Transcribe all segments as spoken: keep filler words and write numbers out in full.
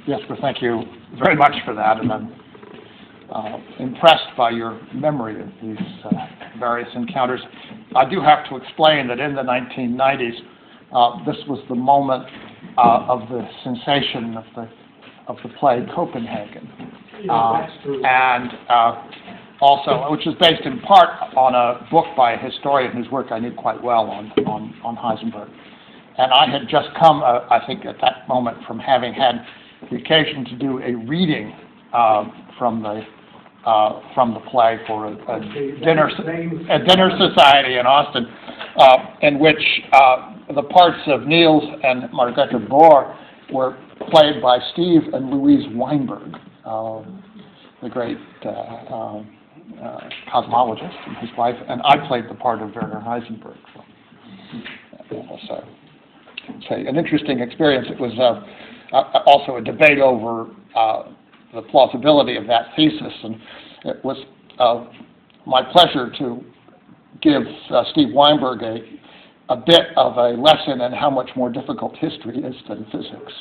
Jesper, thank you very much for that, and I'm uh, impressed by your memory of these uh, various encounters. I do have to explain that in the nineteen nineties, uh, this was the moment uh, of the sensation of the of the play Copenhagen, uh, and uh, also, which is based in part on a book by a historian whose work I knew quite well on on, on Heisenberg. And I had just come, uh, I think, at that moment from having had the occasion to do a reading uh, from the uh, from the play for a, a dinner a dinner society in Austin, uh, in which uh, the parts of Niels and Margrethe Bohr were played by Steve and Louise Weinberg, uh, the great uh, uh, uh, cosmologist, and his wife, and I played the part of Werner Heisenberg. So, uh, so say an interesting experience. It was uh, uh, also a debate over uh, the plausibility of that thesis, and it was uh, my pleasure to give uh, Steve Weinberg a, a bit of a lesson in how much more difficult history is than physics.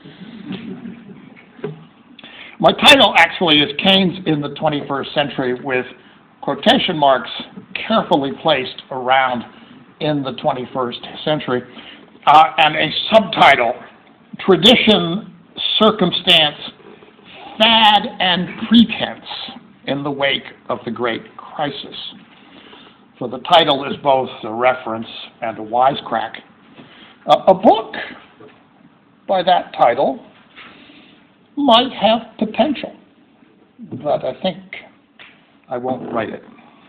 My title actually is Keynes in the twenty-first century, with quotation marks carefully placed around in the twenty-first century. Uh, and a subtitle, Tradition, Circumstance, Fad, and Pretense in the Wake of the Great Crisis. So the title is both a reference and a wisecrack. Uh, a book by that title might have potential, but I think I won't write it.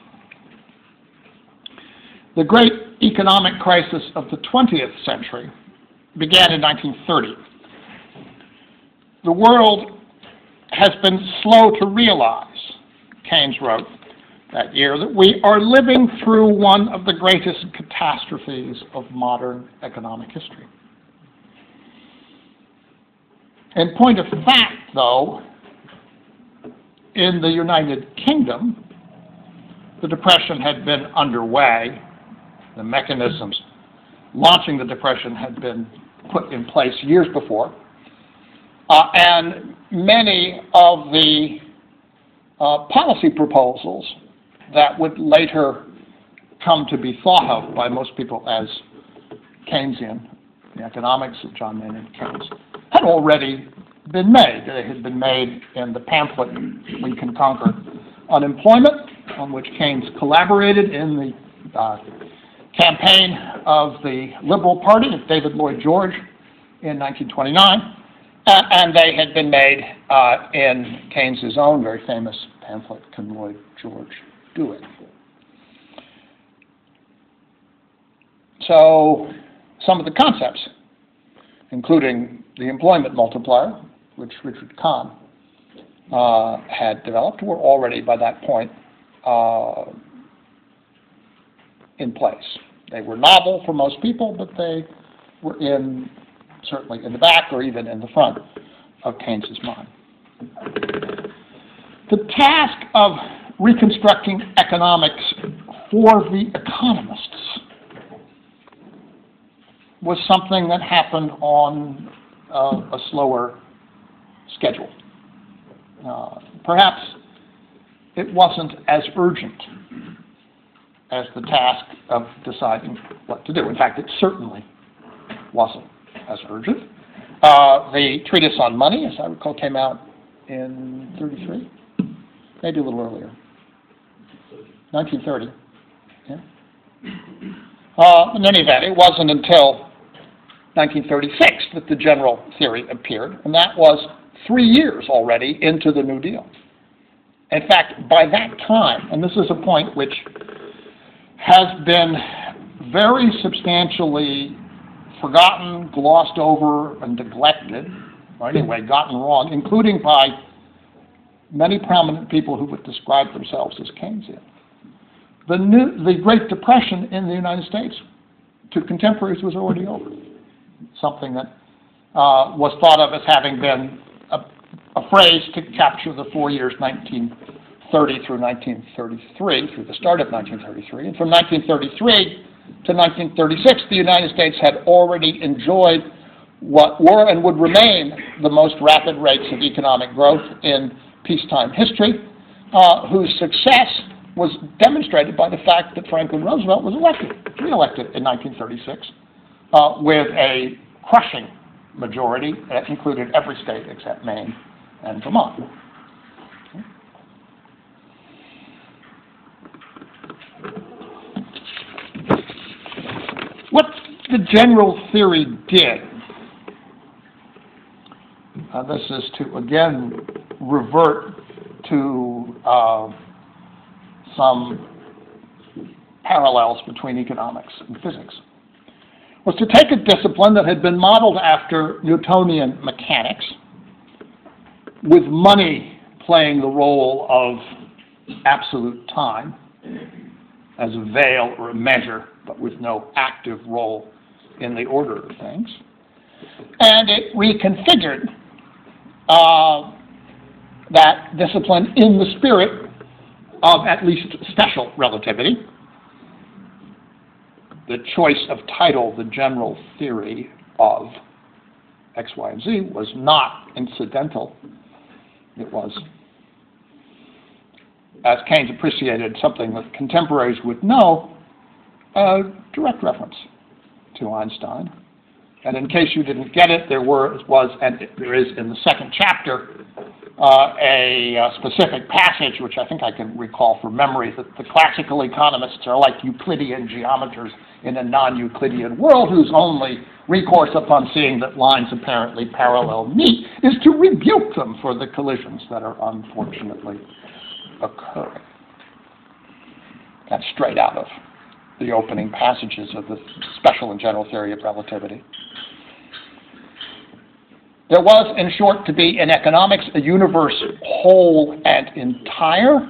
The great economic crisis of the twentieth century began in nineteen thirty. The world has been slow to realize, Keynes wrote that year, that we are living through one of the greatest catastrophes of modern economic history. In point of fact, though, in the United Kingdom, the Depression had been underway. The mechanisms launching the Depression had been put in place years before. Uh, and many of the uh, policy proposals that would later come to be thought of by most people as Keynesian, the economics of John Maynard Keynes, had already been made. They had been made in the pamphlet, We Can Conquer Unemployment, on which Keynes collaborated in the uh, campaign of the Liberal Party of David Lloyd George in nineteen twenty-nine, uh, and they had been made uh, in Keynes's own very famous pamphlet, Can Lloyd George Do It? So some of the concepts, including the employment multiplier, which Richard Kahn uh, had developed, were already by that point uh, in place. They were novel for most people, but they were in, certainly in the back or even in the front of Keynes's mind. The task of reconstructing economics for the economists was something that happened on uh, a slower schedule. Uh, perhaps it wasn't as urgent as the task of deciding what to do. In fact, it certainly wasn't as urgent. Uh, the Treatise on Money, as I recall, came out in thirty-three, maybe a little earlier, nineteen thirty. Yeah. Uh, in any event, it wasn't until nineteen thirty-six that the general theory appeared, and that was three years already into the New Deal. In fact, by that time, and this is a point which has been very substantially forgotten, glossed over, and neglected, or anyway, gotten wrong, including by many prominent people who would describe themselves as Keynesian. The, new, the Great Depression in the United States, to contemporaries, was already over. Something that uh, was thought of as having been a, a phrase to capture the four years nineteen thirty through nineteen thirty-three, through the start of nineteen thirty-three. And from nineteen thirty-three to nineteen thirty-six, the United States had already enjoyed what were and would remain the most rapid rates of economic growth in peacetime history, uh, whose success was demonstrated by the fact that Franklin Roosevelt was elected, re-elected in nineteen thirty-six, uh, with a crushing majority that included every state except Maine and Vermont. What the general theory did, uh, this is to again revert to uh, some parallels between economics and physics, was to take a discipline that had been modeled after Newtonian mechanics, with money playing the role of absolute time as a veil or a measure, but with no active role in the order of things. And it reconfigured uh, that discipline in the spirit of at least special relativity. The choice of title, the general theory of X, Y, and Z, was not incidental. It was, as Keynes appreciated, something that contemporaries would know, a direct reference to Einstein. And in case you didn't get it, there were, was, and there is in the second chapter, uh, a, a specific passage, which I think I can recall from memory, that the classical economists are like Euclidean geometers in a non-Euclidean world, whose only recourse upon seeing that lines apparently parallel meet is to rebuke them for the collisions that are unfortunately occurring. That's straight out of the opening passages of the Special and General Theory of Relativity. There was, in short, to be in economics a universe whole and entire,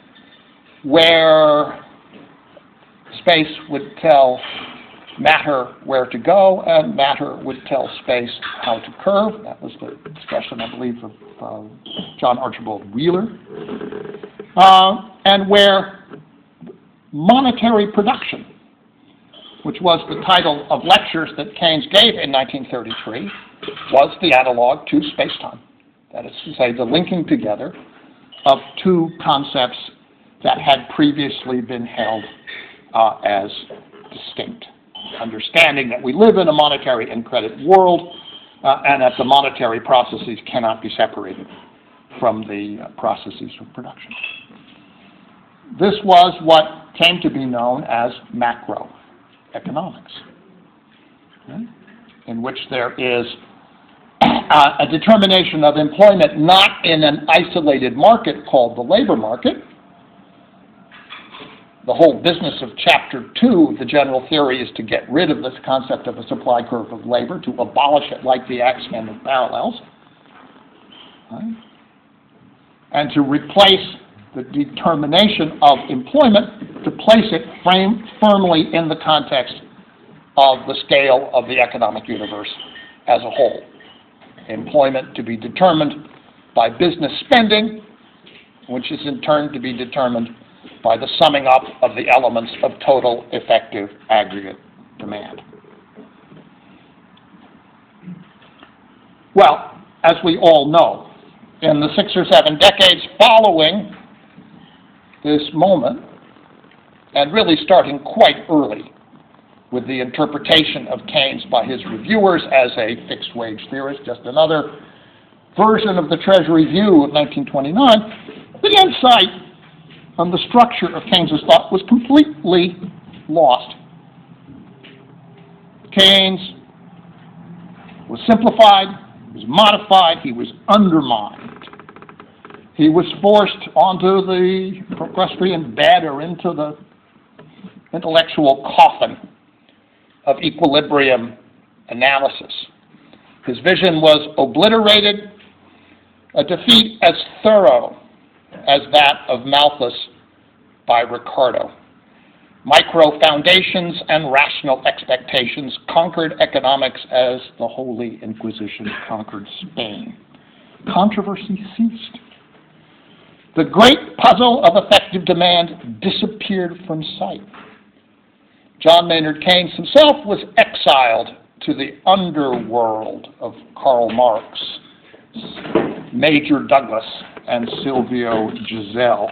where space would tell matter where to go, and matter would tell space how to curve. That was the expression, I believe, of uh, John Archibald Wheeler. Uh, and where monetary production, which was the title of lectures that Keynes gave in nineteen thirty-three, was the analog to space-time. That is to say, the linking together of two concepts that had previously been held uh, as distinct. Understanding that we live in a monetary and credit world, uh, and that the monetary processes cannot be separated from the uh, processes of production. This was what came to be known as macroeconomics, okay, in which there is uh, a determination of employment not in an isolated market called the labor market. The whole business of chapter two of the general theory is to get rid of this concept of a supply curve of labor, to abolish it like the axiom of parallels, right, and to replace the determination of employment, to place it frame, firmly in the context of the scale of the economic universe as a whole. Employment to be determined by business spending, which is in turn to be determined by the summing up of the elements of total effective aggregate demand. Well, as we all know, in the six or seven decades following this moment, and really starting quite early with the interpretation of Keynes by his reviewers as a fixed-wage theorist, just another version of the Treasury view of nineteen twenty-nine, the insight on the structure of Keynes's thought was completely lost. Keynes was simplified, he was modified, he was undermined. He was forced onto the Procrustean bed or into the intellectual coffin of equilibrium analysis. His vision was obliterated, a defeat as thorough as that of Malthus by Ricardo. Micro foundations and rational expectations conquered economics as the Holy Inquisition conquered Spain. Controversy ceased. The great puzzle of effective demand disappeared from sight. John Maynard Keynes himself was exiled to the underworld of Karl Marx, Major Douglas and Silvio Gesell.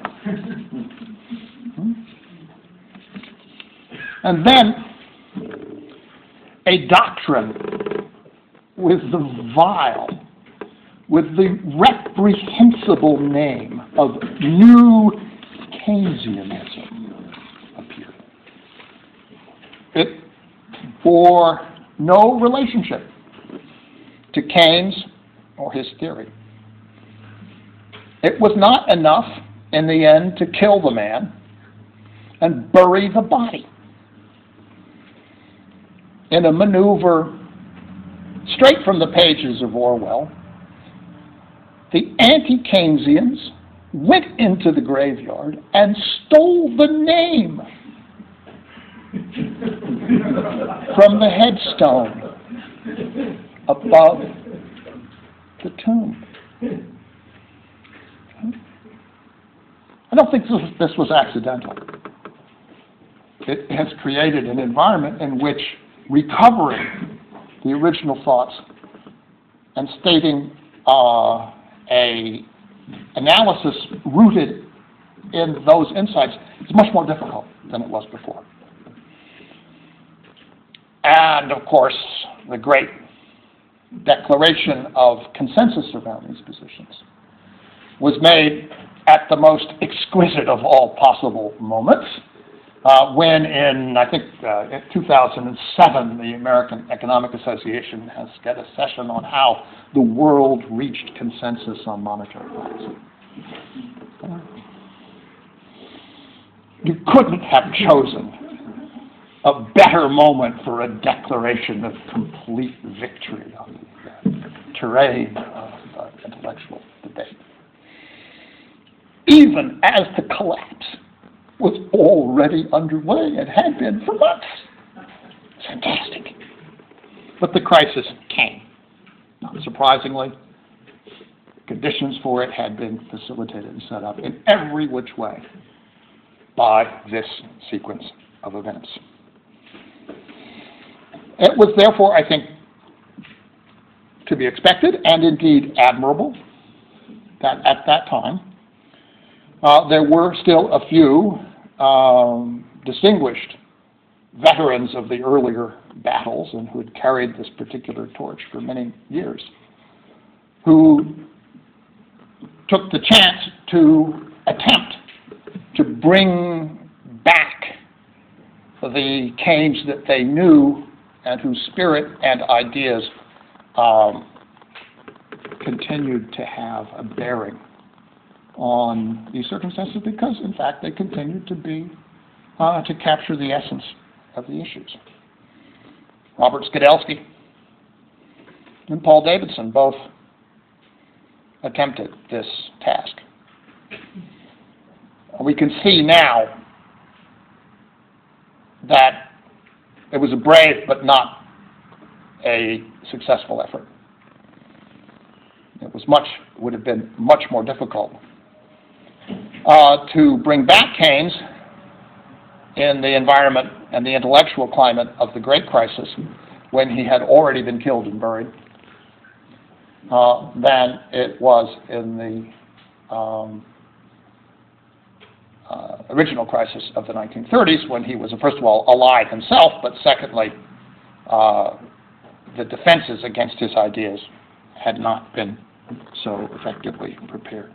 And then a doctrine with the vile, with the reprehensible name of New Keynesianism appeared. It bore no relationship to Keynes or his theory. It was not enough in the end to kill the man and bury the body. In a maneuver straight from the pages of Orwell, the anti-Keynesians went into the graveyard and stole the name from the headstone above the tomb. I don't think this, this was accidental. It has created an environment in which recovering the original thoughts and stating uh, a analysis rooted in those insights is much more difficult than it was before. And of course, the great declaration of consensus around these positions was made at the most exquisite of all possible moments, uh, when in, I think, uh, in two thousand seven, the American Economic Association has got a session on how the world reached consensus on monetary policy. Uh, you couldn't have chosen a better moment for a declaration of complete victory on the terrain of uh, intellectual debate. Even as the collapse was already underway and had been for months. Fantastic. But the crisis came. Not surprisingly, conditions for it had been facilitated and set up in every which way by this sequence of events. It was therefore, I think, to be expected and indeed admirable that at that time uh, there were still a few um, distinguished veterans of the earlier battles and who had carried this particular torch for many years, who took the chance to attempt to bring back the Keynes that they knew and whose spirit and ideas um, continued to have a bearing on these circumstances because, in fact, they continued to be, uh, to capture the essence of the issues. Robert Skidelsky and Paul Davidson both attempted this task. We can see now that it was a brave but not a successful effort. It was much, would have been much more difficult uh, to bring back Keynes in the environment and the intellectual climate of the Great Crisis when he had already been killed and buried uh, than it was in the um, uh, original crisis of the nineteen thirties when he was, first of all, alive himself, but secondly, uh, the defenses against his ideas had not been so effectively prepared.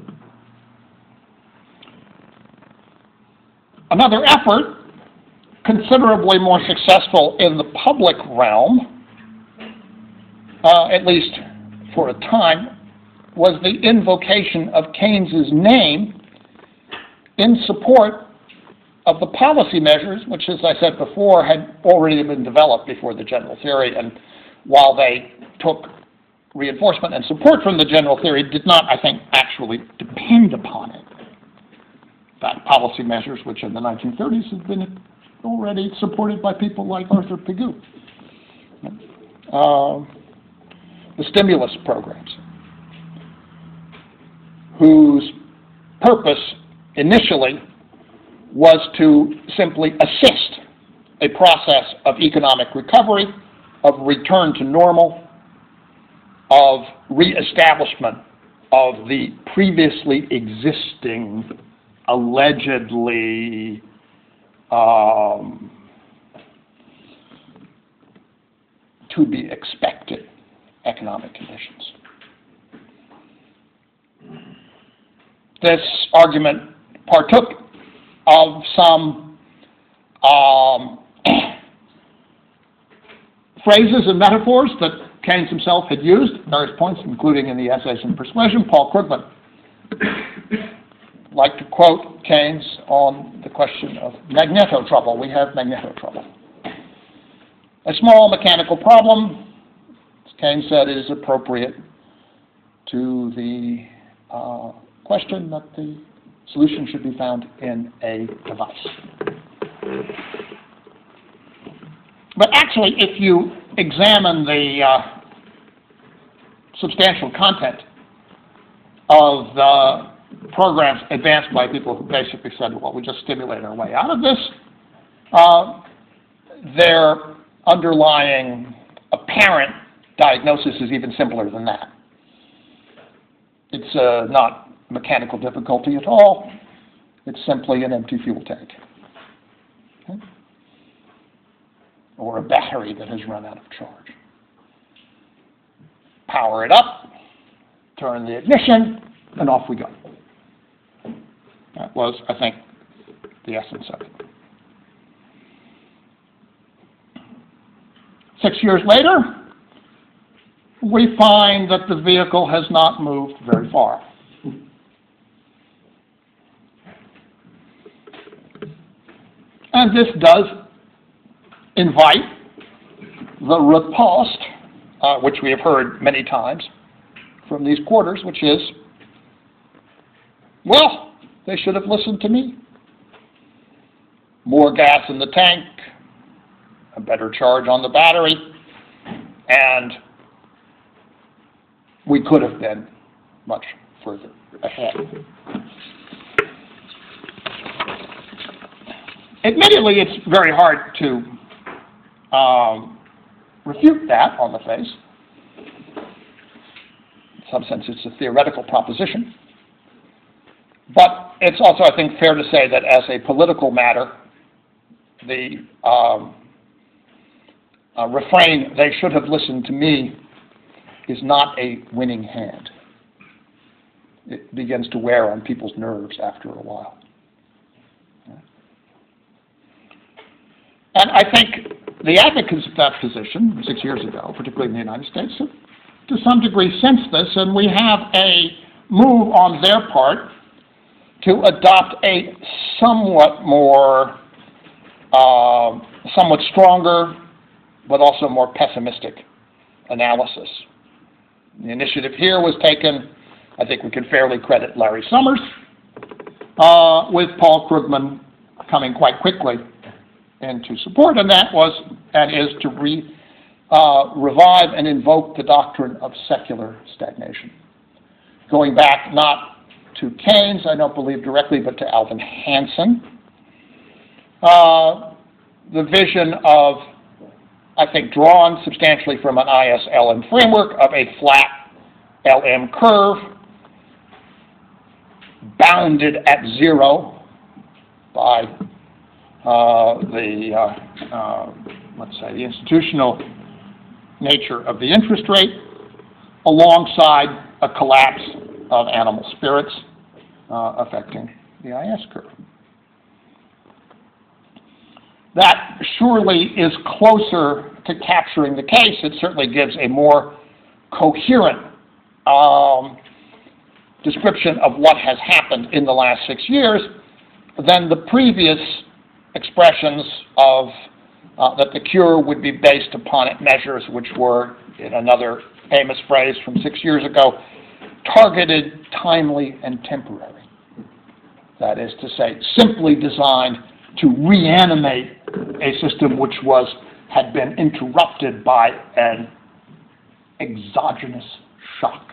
Another effort, considerably more successful in the public realm, uh, at least for a time, was the invocation of Keynes's name in support of the policy measures, which, as I said before, had already been developed before the general theory, and while they took reinforcement and support from the general theory, did not, I think, actually depend upon it. That policy measures, which in the nineteen thirties had been already supported by people like Arthur Pigou. Uh, the stimulus programs, whose purpose initially was to simply assist a process of economic recovery of return to normal, of reestablishment of the previously existing, allegedly um, to be expected economic conditions. This argument partook of some um, phrases and metaphors that Keynes himself had used at various points, including in the Essays in Persuasion. Paul Krugman liked to quote Keynes on the question of magneto trouble. We have magneto trouble. A small mechanical problem, as Keynes said, is appropriate to the uh, question that the solution should be found in a device. But actually, if you examine the uh, substantial content of the programs advanced by people who basically said, well, we just stimulate our way out of this, uh, their underlying apparent diagnosis is even simpler than that. It's uh, not mechanical difficulty at all. It's simply an empty fuel tank. Okay? Or a battery that has run out of charge. Power it up, turn the ignition, and off we go. That was, I think, the essence of it. Six years later, we find that the vehicle has not moved very far. And this does invite the riposte, uh, which we have heard many times from these quarters, which is, well, they should have listened to me. More gas in the tank, a better charge on the battery, and we could have been much further ahead. Admittedly, it's very hard to um, refute that on the face. In some sense, it's a theoretical proposition. But it's also, I think, fair to say that as a political matter, the um, uh, refrain, they should have listened to me, is not a winning hand. It begins to wear on people's nerves after a while. And I think the advocates of that position six years ago, particularly in the United States, have to some degree sensed this, and we have a move on their part to adopt a somewhat more, uh, somewhat stronger, but also more pessimistic analysis. The initiative here was taken, I think we can fairly credit Larry Summers, uh, with Paul Krugman coming quite quickly into support, and that was, and is to re, uh, revive and invoke the doctrine of secular stagnation. Going back not to Keynes, I don't believe directly, but to Alvin Hansen. Uh, the vision of, I think, drawn substantially from an I S L M framework of a flat L M curve, bounded at zero by uh, the, uh, uh, let's say, the institutional nature of the interest rate, alongside a collapse of animal spirits uh, affecting the I S curve. That surely is closer to capturing the case. It certainly gives a more coherent um, description of what has happened in the last six years than the previous expressions of uh, that the cure would be based upon measures which were, in another famous phrase from six years ago, targeted, timely, and temporary. That is to say, simply designed to reanimate a system which was had been interrupted by an exogenous shock.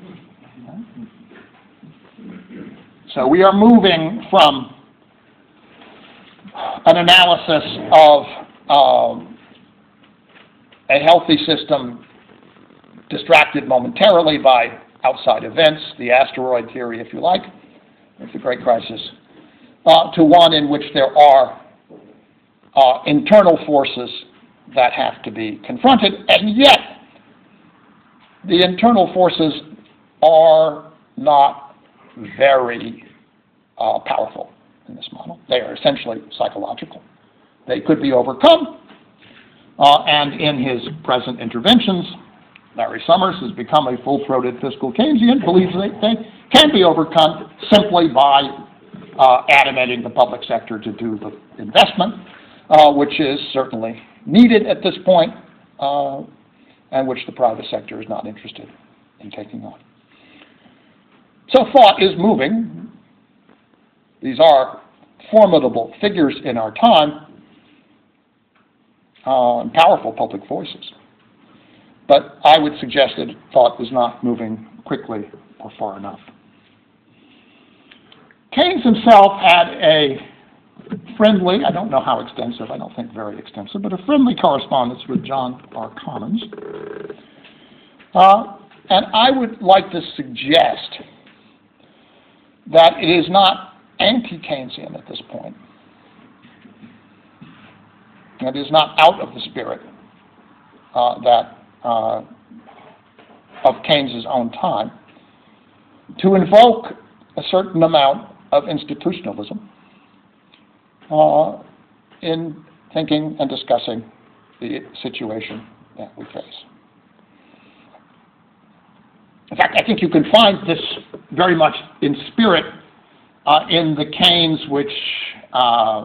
So we are moving from an analysis of um, a healthy system distracted momentarily by outside events, the asteroid theory, if you like, of the Great Crisis, uh, to one in which there are uh, internal forces that have to be confronted, and yet the internal forces are not very uh, powerful in this model. They are essentially psychological. They could be overcome, uh, and in his present interventions, Larry Summers has become a full-throated fiscal Keynesian, believes they, they can be overcome simply by uh, animating the public sector to do the investment, uh, which is certainly needed at this point, uh, and which the private sector is not interested in taking on. So thought is moving. These are formidable figures in our time, uh, and powerful public voices. But I would suggest that thought is not moving quickly or far enough. Keynes himself had a friendly, I don't know how extensive, I don't think very extensive, but a friendly correspondence with John R. Commons. Uh, and I would like to suggest that it is not anti-Keynesian at this point. It is not out of the spirit uh, that uh, of Keynes's own time to invoke a certain amount of institutionalism uh, in thinking and discussing the situation that we face. In fact, I think you can find this very much in spirit uh, in the Keynes which uh,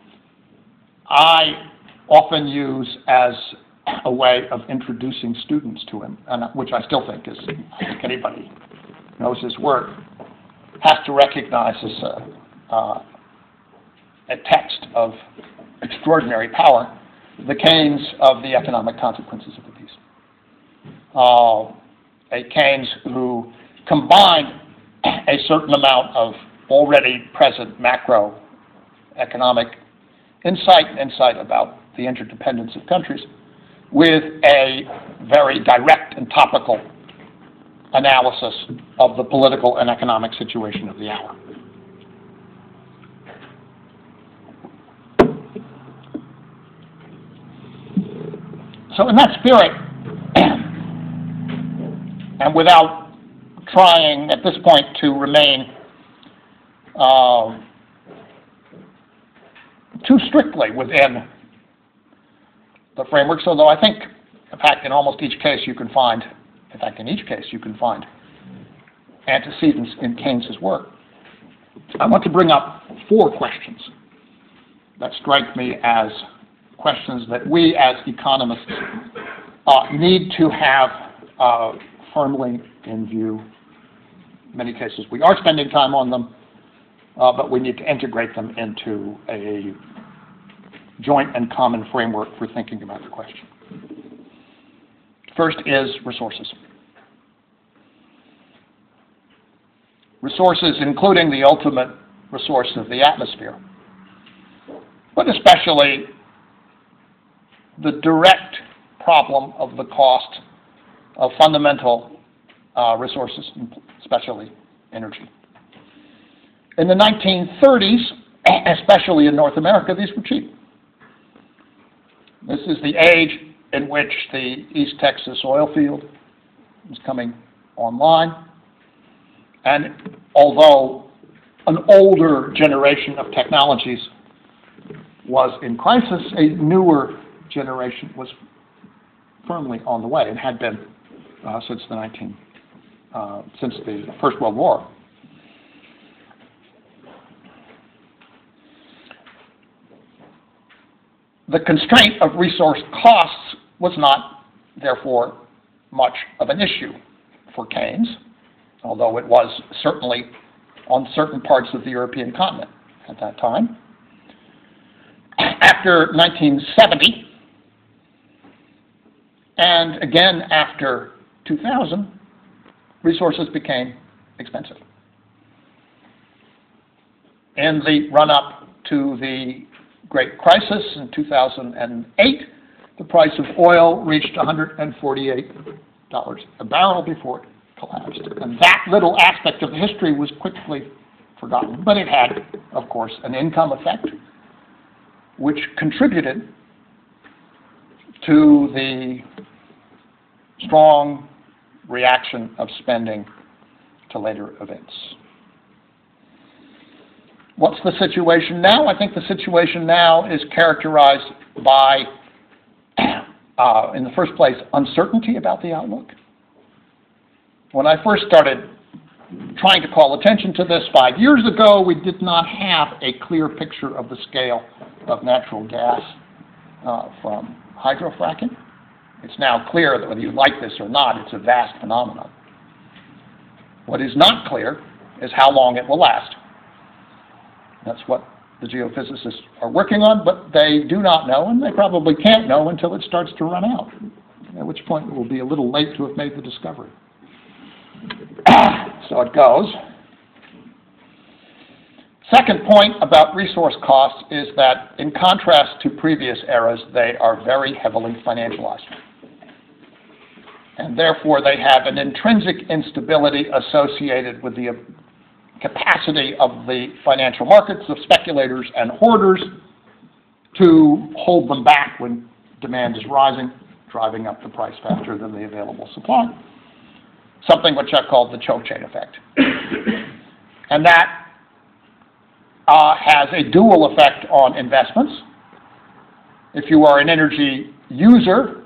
I often use as a way of introducing students to him, and which I still think is, I think anybody who knows his work has to recognize as a, uh, a text of extraordinary power, the Keynes of the economic consequences of the peace. Uh, a Keynes who combined a certain amount of already present macroeconomic insight, insight about the interdependence of countries, with a very direct and topical analysis of the political and economic situation of the hour. So in that spirit, and without trying at this point to remain uh, too strictly within the frameworks, although I think, in fact, in almost each case you can find, in fact, in each case you can find antecedents in Keynes's work. I want to bring up four questions that strike me as questions that we as economists uh, need to have uh, firmly in view. In many cases we are spending time on them, uh, but we need to integrate them into a joint and common framework for thinking about the question. First is resources. Resources including the ultimate resource of the atmosphere, but especially the direct problem of the cost of fundamental uh, resources, especially energy. In the nineteen thirties, especially in North America, these were cheap. This is the age in which the East Texas oil field is coming online. And although an older generation of technologies was in crisis, a newer generation was firmly on the way and had been uh, since the nineteen uh, since the First World War. The constraint of resource costs was not, therefore, much of an issue for Keynes, although it was certainly on certain parts of the European continent at that time. After nineteen seventy, and again after two thousand, resources became expensive. In the run-up to the Great Crisis in two thousand eight, the price of oil reached one hundred forty-eight dollars a barrel before it collapsed. And that little aspect of the history was quickly forgotten. But it had, of course, an income effect, which contributed to the strong reaction of spending to later events. What's the situation now? I think the situation now is characterized by, uh, in the first place, uncertainty about the outlook. When I first started trying to call attention to this five years ago, we did not have a clear picture of the scale of natural gas uh, from hydrofracking. It's now clear that whether you like this or not, it's a vast phenomenon. What is not clear is how long it will last. That's what the geophysicists are working on, but they do not know, and they probably can't know until it starts to run out, at which point it will be a little late to have made the discovery. So it goes. Second point about resource costs is that, in contrast to previous eras, they are very heavily financialized. And therefore, they have an intrinsic instability associated with the capacity of the financial markets, of speculators and hoarders, to hold them back when demand is rising, driving up the price faster than the available supply. Something which I've called the choke chain effect. And that uh, has a dual effect on investments. If you are an energy user,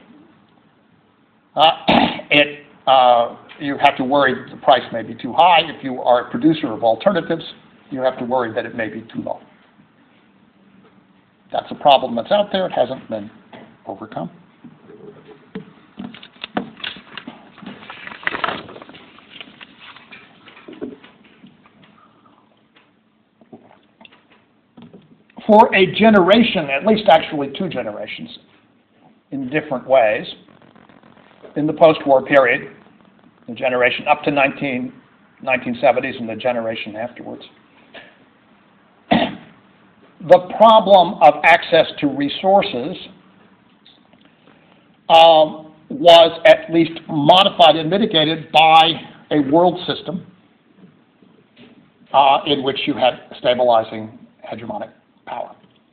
uh, it, uh, you have to worry that the price may be too high. If you are a producer of alternatives, you have to worry that it may be too low. That's a problem that's out there. It hasn't been overcome. For a generation, at least actually two generations, in different ways, in the post-war period, the generation up to nineteen, nineteen seventies and the generation afterwards, the problem of access to resources um, was at least modified and mitigated by a world system uh, in which you had stabilizing hegemonic power.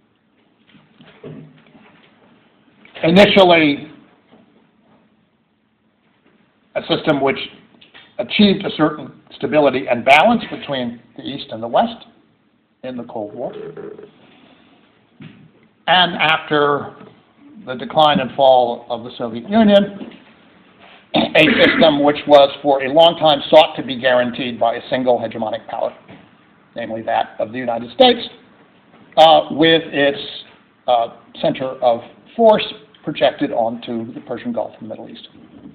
Initially, a system which achieved a certain stability and balance between the East and the West in the Cold War. And after the decline and fall of the Soviet Union, a system which was for a long time sought to be guaranteed by a single hegemonic power, namely that of the United States, uh, with its uh, center of force projected onto the Persian Gulf and Middle East.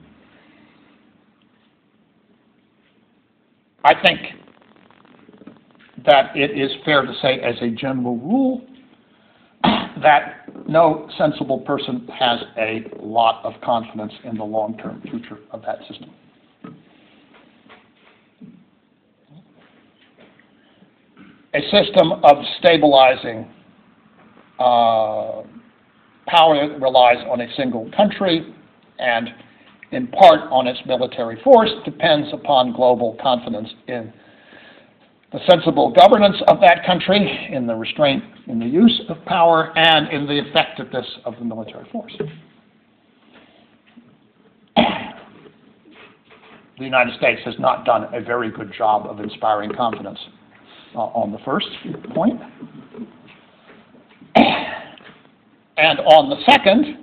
I think that it is fair to say, as a general rule, that no sensible person has a lot of confidence in the long-term future of that system. A system of stabilizing uh, power that relies on a single country and in part on its military force depends upon global confidence in the sensible governance of that country, in the restraint in the use of power, and in the effectiveness of the military force. The United States has not done a very good job of inspiring confidence uh, on the first point. And on the second,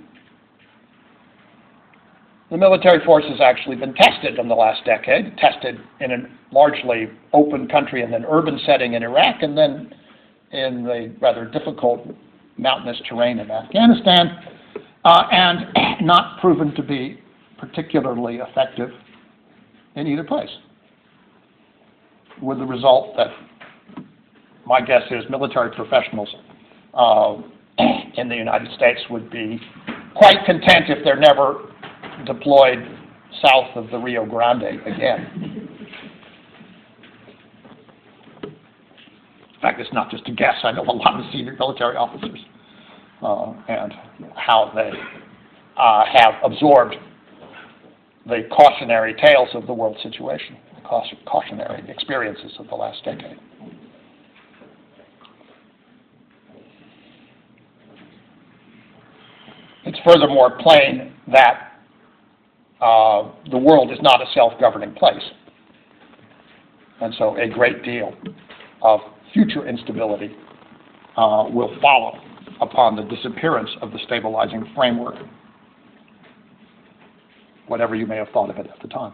the military force has actually been tested in the last decade, tested in a largely open country in an urban setting in Iraq, and then in the rather difficult mountainous terrain of Afghanistan, uh, and not proven to be particularly effective in either place. With the result that my guess is military professionals uh, in the United States would be quite content if they're never deployed south of the Rio Grande again. In fact, it's not just a guess. I know a lot of senior military officers uh, and how they uh, have absorbed the cautionary tales of the world situation, the cautionary experiences of the last decade. It's furthermore plain that uh, the world is not a self-governing place. And so a great deal of future instability uh, will follow upon the disappearance of the stabilizing framework, whatever you may have thought of it at the time.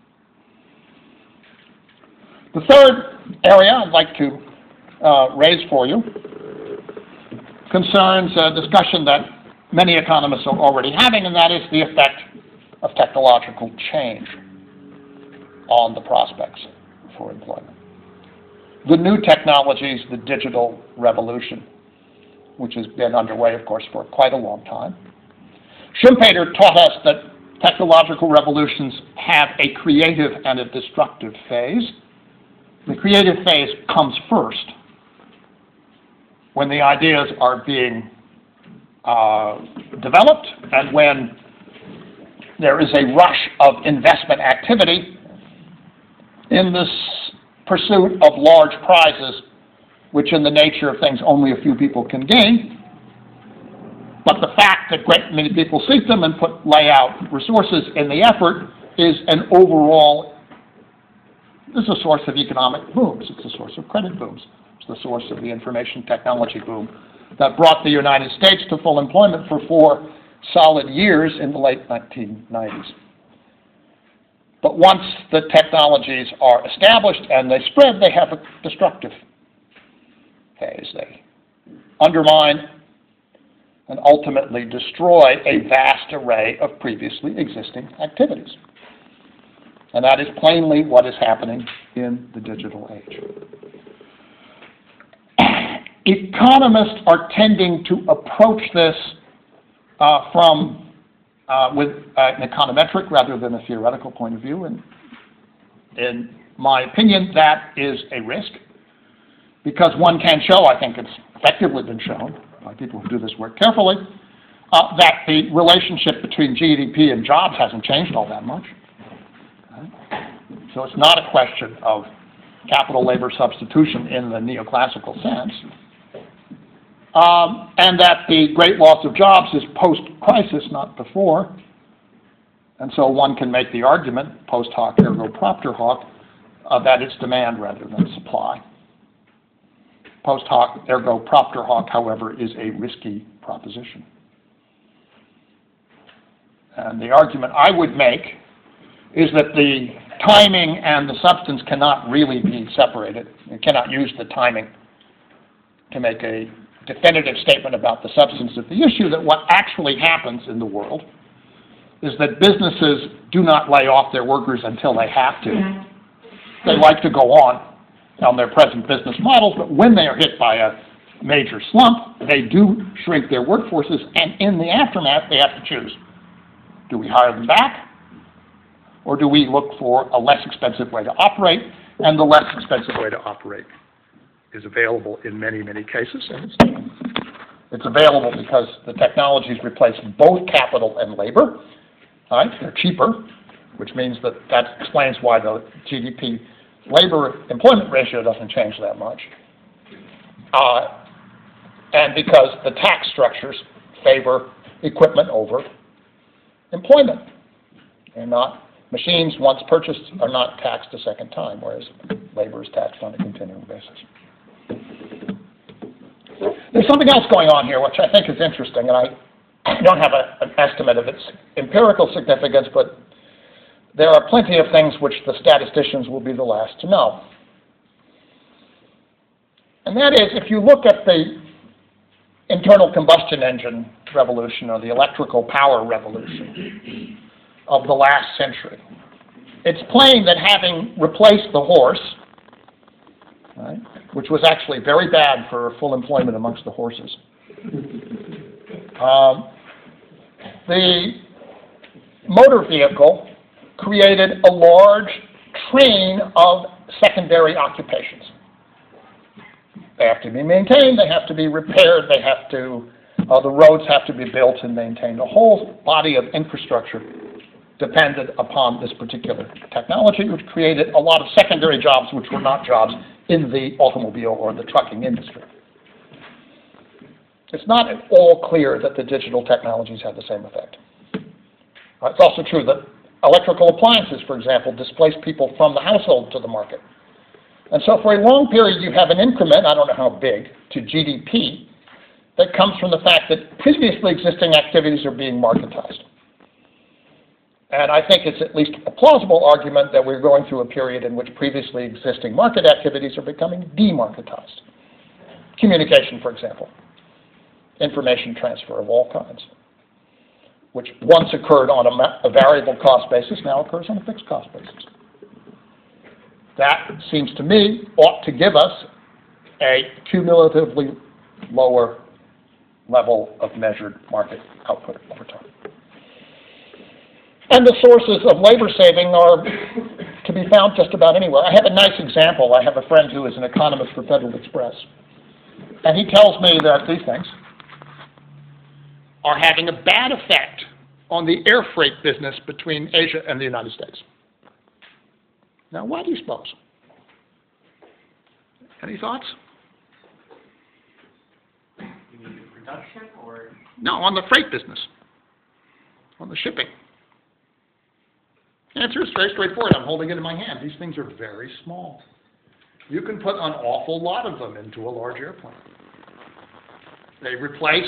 The third area I'd like to uh, raise for you concerns a discussion that many economists are already having, and that is the effect of technological change on the prospects for employment. The new technologies, the digital revolution, which has been underway, of course, for quite a long time. Schumpeter taught us that technological revolutions have a creative and a destructive phase. The creative phase comes first, when the ideas are being uh, developed and when there is a rush of investment activity in this pursuit of large prizes, which in the nature of things only a few people can gain. But the fact that great many people seek them and put lay out resources in the effort is an overall, this is a source of economic booms. It's a source of credit booms. It's the source of the information technology boom that brought the United States to full employment for four solid years in the late nineteen nineties. But once the technologies are established and they spread, they have a destructive phase. They undermine and ultimately destroy a vast array of previously existing activities. And that is plainly what is happening in the digital age. Economists are tending to approach this uh, from uh, with uh, an econometric rather than a theoretical point of view, and in my opinion, that is a risk, because one can show, I think it's effectively been shown by people who do this work carefully, uh, that the relationship between G D P and jobs hasn't changed all that much. Okay. So it's not a question of capital-labor substitution in the neoclassical sense. Um, and that the great loss of jobs is post-crisis, not before. And so one can make the argument, post hoc ergo propter hoc, uh, that it's demand rather than supply. Post hoc ergo propter hoc, however, is a risky proposition. And the argument I would make is that the timing and the substance cannot really be separated. You cannot use the timing to make a definitive statement about the substance of the issue, that what actually happens in the world is that businesses do not lay off their workers until they have to. They like to go on on their present business models, but when they are hit by a major slump, they do shrink their workforces, and in the aftermath, they have to choose. Do we hire them back, or do we look for a less expensive way to operate? And the less expensive way to operate is available in many, many cases. And it's, it's available because the technologies replace both capital and labor. Right? They're cheaper, which means that that explains why the G D P labor employment ratio doesn't change that much. Uh, and because the tax structures favor equipment over employment. They're not, machines once purchased are not taxed a second time, whereas labor is taxed on a continuing basis. There's something else going on here which I think is interesting, and I don't have a, an estimate of its empirical significance, but there are plenty of things which the statisticians will be the last to know. And that is, if you look at the internal combustion engine revolution or the electrical power revolution of the last century, it's plain that having replaced the horse, right, which was actually very bad for full employment amongst the horses, um, the motor vehicle created a large train of secondary occupations. They have to be maintained, they have to be repaired, they have to Uh, the roads have to be built and maintained. A whole body of infrastructure depended upon this particular technology, which created a lot of secondary jobs which were not jobs in the automobile or the trucking industry. It's not at all clear that the digital technologies had the same effect. Uh, it's also true that electrical appliances, for example, displaced people from the household to the market. And so for a long period, you have an increment, I don't know how big, to G D P that comes from the fact that previously existing activities are being marketized. And I think it's at least a plausible argument that we're going through a period in which previously existing market activities are becoming demarketized. Communication, for example. Information transfer of all kinds, which once occurred on a, a variable cost basis, now occurs on a fixed cost basis. That seems to me ought to give us a cumulatively lower level of measured market output over time. And the sources of labor saving are to be found just about anywhere. I have a nice example. I have a friend who is an economist for Federal Express, and he tells me that these things are having a bad effect on the air freight business between Asia and the United States. Now, why do you suppose? Any thoughts? You mean the production or? No, on the freight business, on the shipping. The answer is very straightforward. I'm holding it in my hand. These things are very small. You can put an awful lot of them into a large airplane. They replace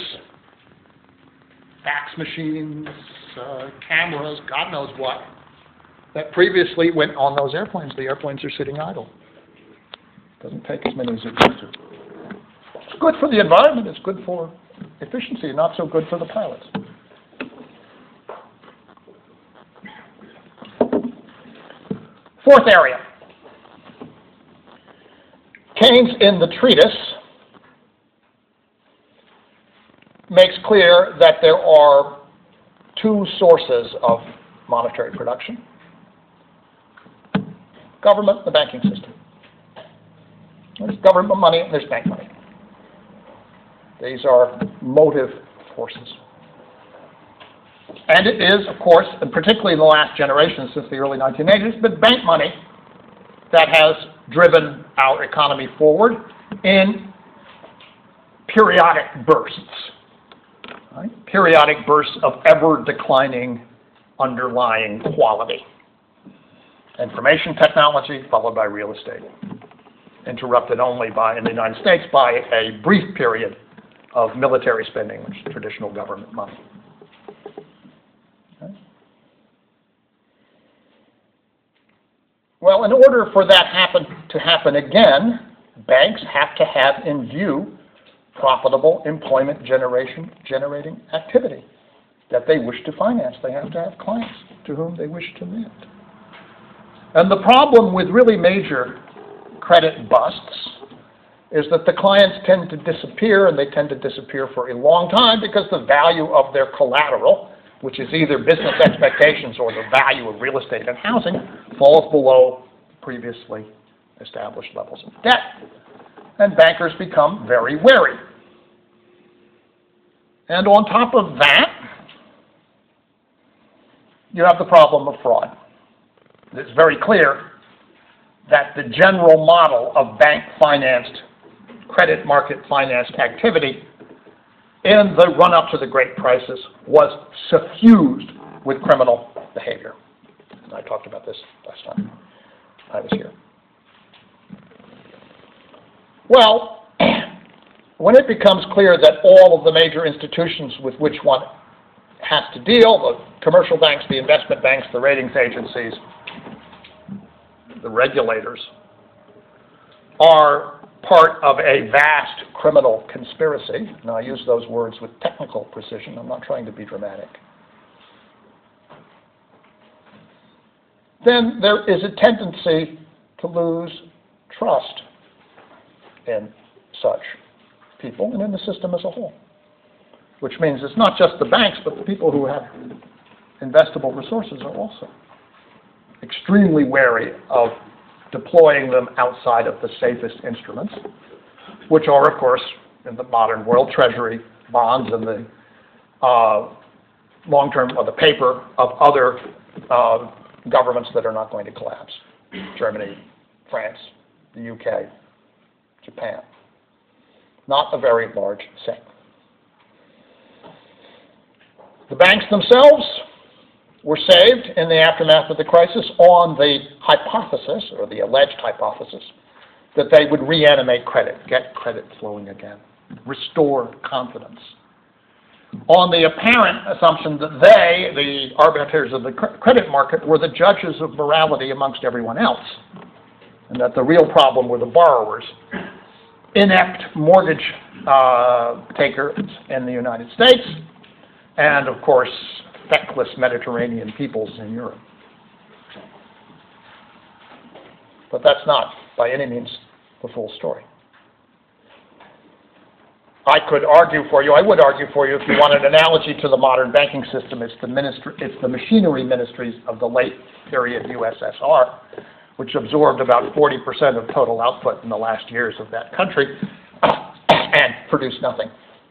fax machines, uh, cameras, God knows what, that previously went on those airplanes. The airplanes are sitting idle. Doesn't take as many as it used to. It's good for the environment. It's good for efficiency, not so good for the pilots. Fourth area. Keynes in the treatise makes clear that there are two sources of monetary production: government and the banking system. There's government money and there's bank money. These are motive forces. And it is, of course, and particularly in the last generation since the early nineteen eighties, but bank money that has driven our economy forward in periodic bursts. Right? Periodic bursts of ever-declining underlying quality. Information technology followed by real estate, interrupted only by, in the United States, by a brief period of military spending, which is traditional government money. Okay. Well, in order for that happen to happen again, banks have to have in view profitable employment generation generating activity that they wish to finance. They have to have clients to whom they wish to lend. And the problem with really major credit busts is that the clients tend to disappear, and they tend to disappear for a long time because the value of their collateral, which is either business expectations or the value of real estate and housing, falls below previously established levels of debt. And bankers become very wary. And on top of that, you have the problem of fraud. It's very clear that the general model of bank-financed, credit market-financed activity in the run-up to the Great Crisis was suffused with criminal behavior. And I talked about this last time I was here. Well, when it becomes clear that all of the major institutions with which one has to deal, the commercial banks, the investment banks, the ratings agencies, the regulators, are part of a vast criminal conspiracy. Now, I use those words with technical precision. I'm not trying to be dramatic. Then there is a tendency to lose trust in such people and in the system as a whole, which means it's not just the banks, but the people who have investable resources are also extremely wary of deploying them outside of the safest instruments, which are, of course, in the modern world, Treasury, bonds and the uh, long-term, or the paper of other uh, governments that are not going to collapse. Germany, France, the U K, Japan. Not a very large thing. The banks themselves were saved in the aftermath of the crisis on the hypothesis, or the alleged hypothesis, that they would reanimate credit, get credit flowing again, restore confidence, on the apparent assumption that they, the arbiters of the credit market, were the judges of morality amongst everyone else, and that the real problem were the borrowers, inept mortgage uh, takers in the United States, and, of course, feckless Mediterranean peoples in Europe. But that's not, by any means, the full story. I could argue for you, I would argue for you, if you want an analogy to the modern banking system, it's the, ministry, it's the machinery ministries of the late period U S S R, which absorbed about forty percent of total output in the last years of that country and produced nothing.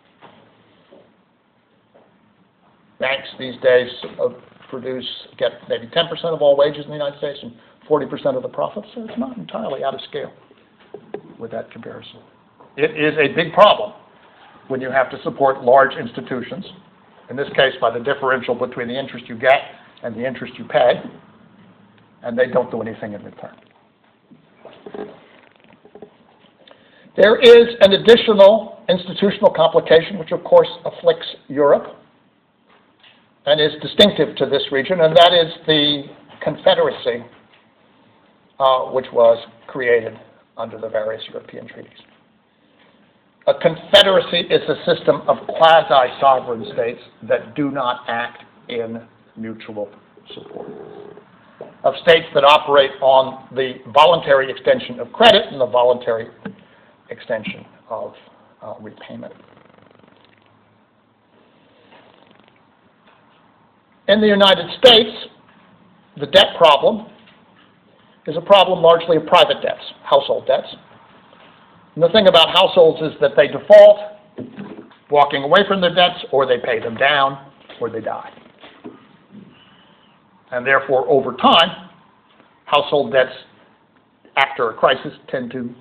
Banks these days uh, produce, get maybe ten percent of all wages in the United States and forty percent of the profits, so it's not entirely out of scale with that comparison. It is a big problem when you have to support large institutions, in this case by the differential between the interest you get and the interest you pay, and they don't do anything in return. There is an additional institutional complication which of course afflicts Europe and is distinctive to this region, and that is the Confederacy uh, which was created under the various European treaties. A confederacy is a system of quasi-sovereign states that do not act in mutual support, of states that operate on the voluntary extension of credit and the voluntary extension of uh, repayment. In the United States, the debt problem is a problem largely of private debts, household debts. And the thing about households is that they default, walking away from their debts, or they pay them down, or they die. And therefore, over time, household debts after a crisis tend to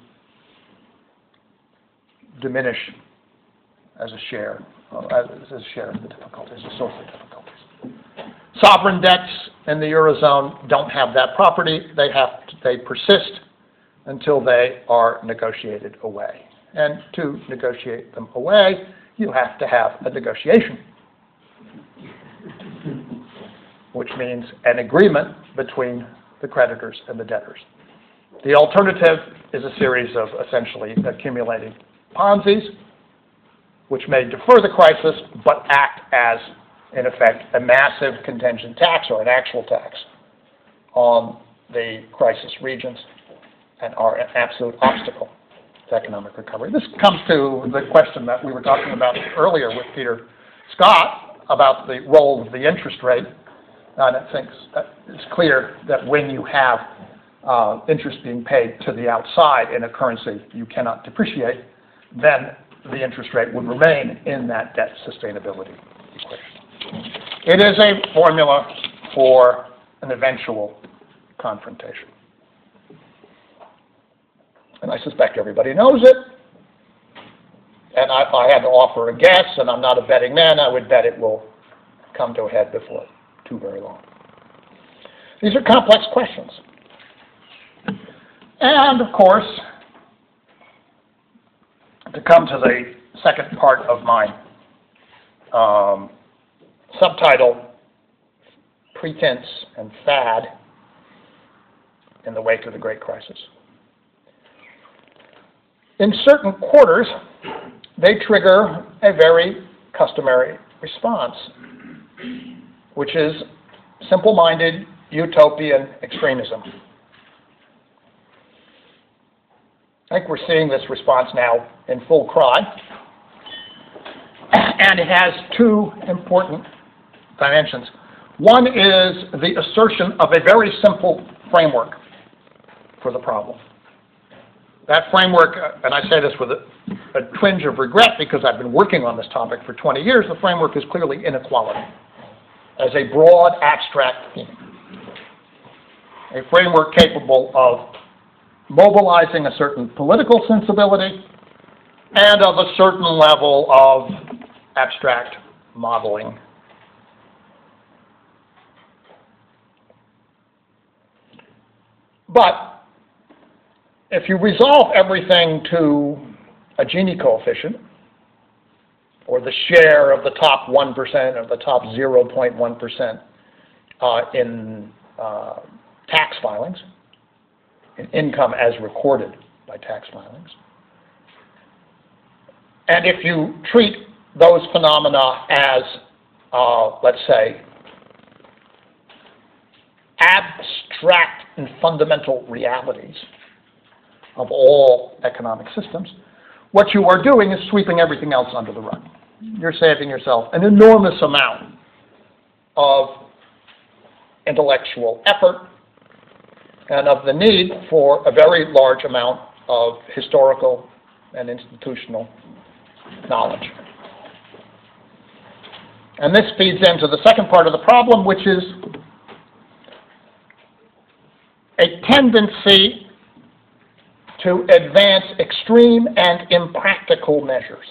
diminish as a share, uh, as a share of the difficulties, a source of difficulties. Sovereign debts in the Eurozone don't have that property. They have to, they persist until they are negotiated away. And to negotiate them away, you have to have a negotiation, which means an agreement between the creditors and the debtors. The alternative is a series of essentially accumulating Ponzi's, which may defer the crisis, but act as, in effect, a massive contingent tax or an actual tax on the crisis regions and are an absolute obstacle to economic recovery. This comes to the question that we were talking about earlier with Peter Scott about the role of the interest rate. And I think it's clear that when you have uh, interest being paid to the outside in a currency you cannot depreciate, then the interest rate would remain in that debt sustainability equation. It is a formula for an eventual confrontation. And I suspect everybody knows it. And I, if I had to offer a guess, and I'm not a betting man, I would bet it will come to a head before too very long. These are complex questions. And, of course, to come to the second part of my um, subtitle, Pretense and Fad in the Wake of the Great Crisis. In certain quarters, they trigger a very customary response, which is simple-minded utopian extremism. I think we're seeing this response now in full cry, and it has two important dimensions. One is the assertion of a very simple framework for the problem. that framework, uh, and I say this with a, a twinge of regret because I've been working on this topic for twenty years, the framework is clearly inequality as a broad, abstract theme. A framework capable of mobilizing a certain political sensibility and of a certain level of abstract modeling. But if you resolve everything to a Gini coefficient, or the share of the top one percent or the top zero point one percent uh, in uh, tax filings, in income as recorded by tax filings, and if you treat those phenomena as, uh, let's say, abstract and fundamental realities of all economic systems, what you are doing is sweeping everything else under the rug. You're saving yourself an enormous amount of intellectual effort and of the need for a very large amount of historical and institutional knowledge. And this feeds into the second part of the problem, which is a tendency to advance extreme and impractical measures,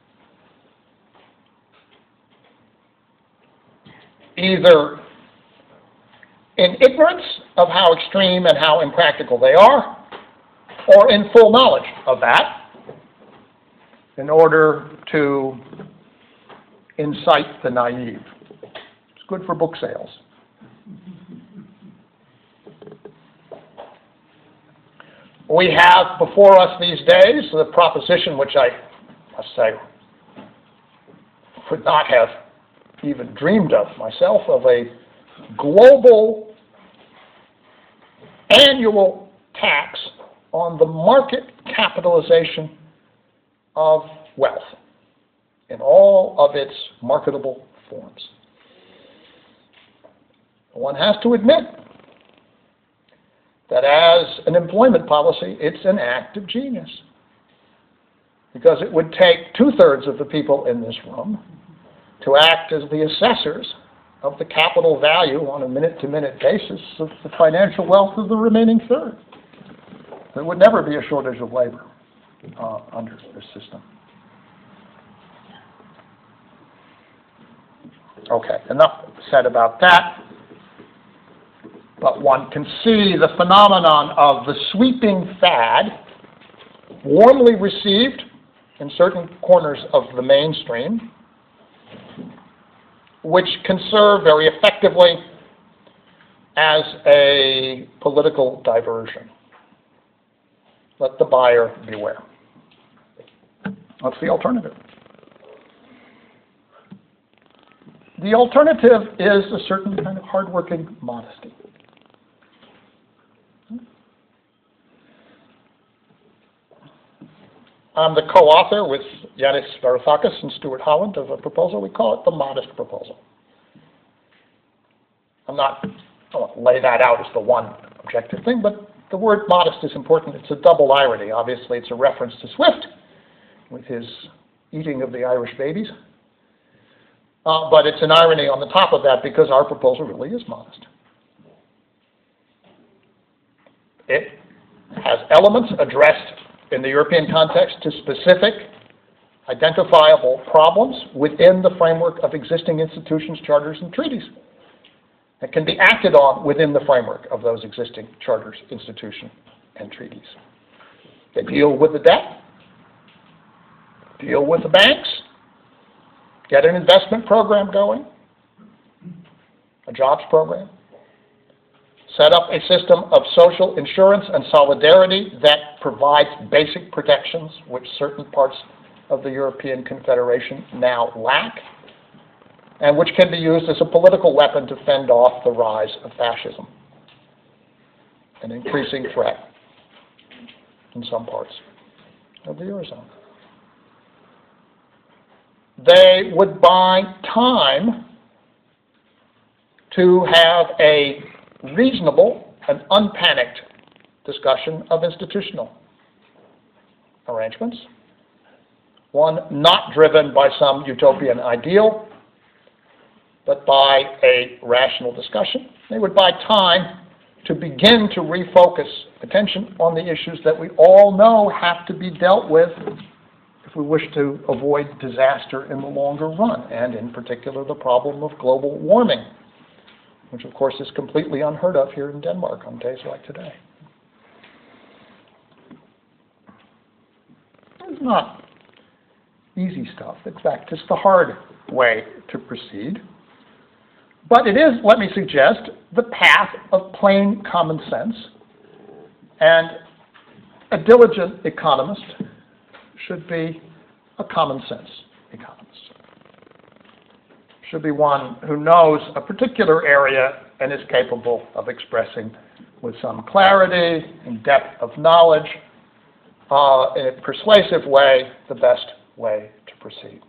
either in ignorance of how extreme and how impractical they are, or in full knowledge of that, in order to incite the naive. It's good for book sales. We have before us these days the proposition, which I must say could not have even dreamed of myself, of a global annual tax on the market capitalization of wealth in all of its marketable forms. One has to admit that as an employment policy, it's an act of genius, because it would take two-thirds of the people in this room to act as the assessors of the capital value on a minute-to-minute basis of the financial wealth of the remaining third. There would never be a shortage of labor uh, under this system. Okay, enough said about that. But one can see the phenomenon of the sweeping fad, warmly received in certain corners of the mainstream, which can serve very effectively as a political diversion. Let the buyer beware. What's the alternative? The alternative is a certain kind of hardworking modesty. I'm the co-author with Yanis Varoufakis and Stuart Holland of a proposal. We call it the modest proposal. I'm not, I won't lay that out as the one objective thing, but the word modest is important. It's a double irony. Obviously, it's a reference to Swift with his eating of the Irish babies. Uh, but it's an irony on the top of that because our proposal really is modest. It has elements addressed in the European context to specific, identifiable problems within the framework of existing institutions, charters, and treaties that can be acted on within the framework of those existing charters, institutions, and treaties. They deal with the debt, deal with the banks, get an investment program going, a jobs program, set up a system of social insurance and solidarity that provides basic protections which certain parts of the European Confederation now lack, and which can be used as a political weapon to fend off the rise of fascism, an increasing threat in some parts of the Eurozone. They would buy time to have a reasonable and unpanicked discussion of institutional arrangements, one not driven by some utopian ideal, but by a rational discussion. They would buy time to begin to refocus attention on the issues that we all know have to be dealt with if we wish to avoid disaster in the longer run, and in particular the problem of global warming, which of course is completely unheard of here in Denmark on days like today. It's not easy stuff. In fact, it's the hard way to proceed. But it is, let me suggest, the path of plain common sense, and a diligent economist should be a common sense economist. Should be one who knows a particular area and is capable of expressing with some clarity and depth of knowledge, uh, in a persuasive way, the best way to proceed.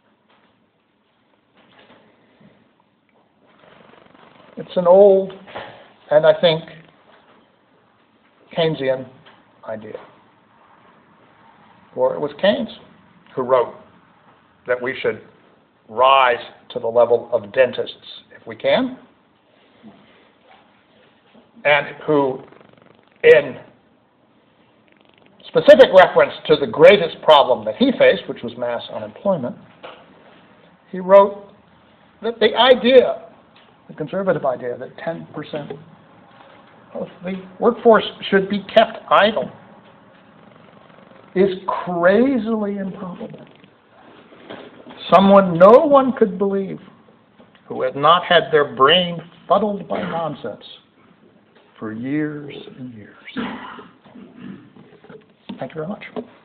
It's an old, and I think, Keynesian idea. For it was Keynes who wrote that we should rise to the level of dentists if we can, and who, in specific reference to the greatest problem that he faced, which was mass unemployment, he wrote that the idea, the conservative idea, that ten percent of the workforce should be kept idle is crazily improbable. Someone no one could believe who had not had their brain fuddled by nonsense for years and years. Thank you very much.